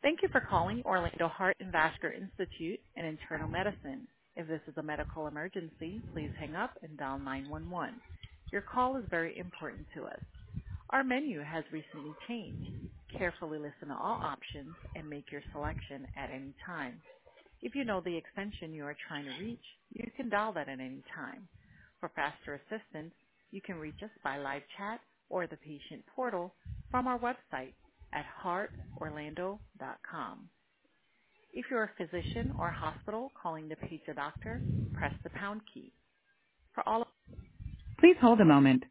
Thank you for calling Orlando Heart and Vascular Institute and Internal Medicine. If this is a medical emergency, please hang up and dial 911. Your call is very important to us. Our menu has recently changed. Carefully listen to all options and make your selection at any time. If you know the extension you are trying to reach, you can dial that at any time. For faster assistance, you can reach us by live chat or the patient portal from our website at heartorlando.com. If you're a physician or hospital calling to page a doctor, press the pound key. For all Please hold a moment.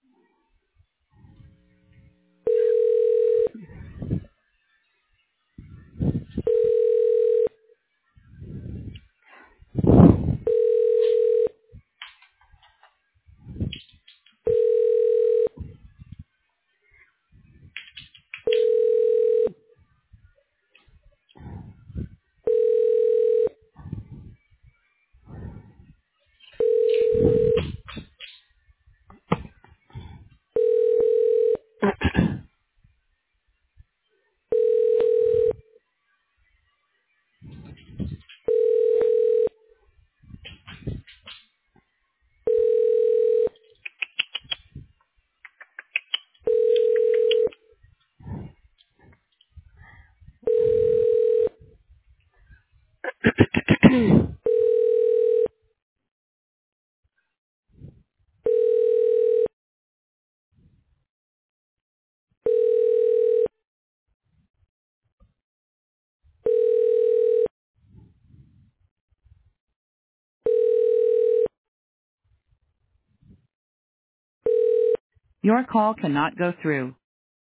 Your call cannot go through.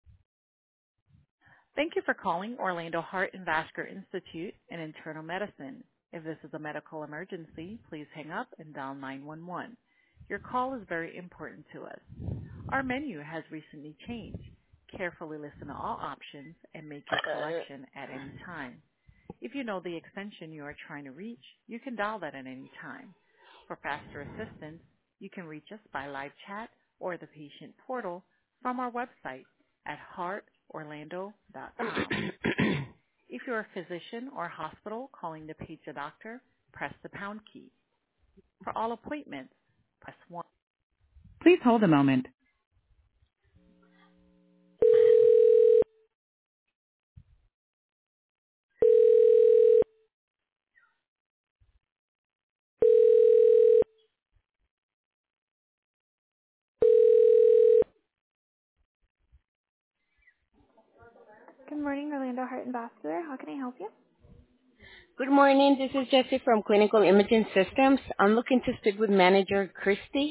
Thank you for calling Orlando Heart and Vascular Institute and Internal Medicine. If this is a medical emergency, please hang up and dial 911. Your call is very important to us. Our menu has recently changed. Carefully listen to all options and make your selection at any time. If you know the extension you are trying to reach, you can dial that at any time. For faster assistance, you can reach us by live chat or the patient portal from our website at heartorlando.com. If you're a physician or hospital calling to page a doctor, press the pound key. For all appointments, press 1. Please hold a moment. Good morning, Orlando Heart and Vascular. How can I help you? Good morning. This is Jessie from Clinical Imaging Systems. I'm looking to speak with Manager Christy.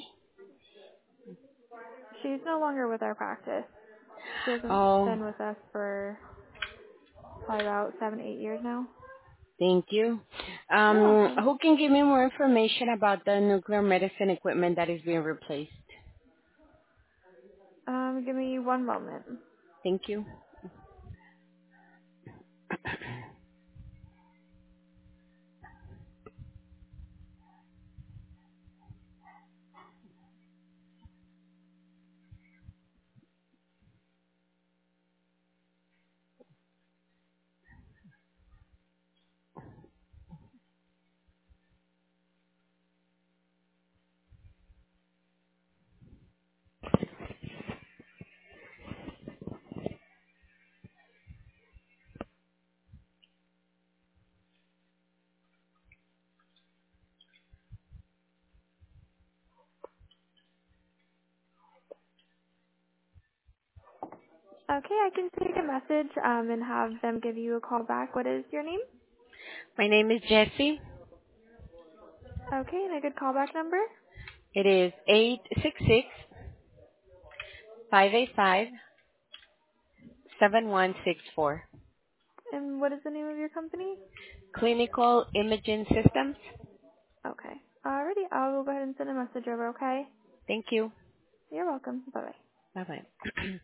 She's no longer with our practice. She hasn't Oh, been with us for probably about 7, 8 years now. thank you. You're welcome. Who can give me more information about the nuclear medicine equipment that is being replaced? Give me one moment. Thank you. Okay, I can take a message and have them give you a call back. What is your name? My name is Jessie. Okay, and a good callback number? It is 866-585-7164. And what is the name of your company? Clinical Imaging Systems. Okay. Alrighty, I will go ahead and send a message over, okay? Thank you. You're welcome. Bye-bye. Bye-bye.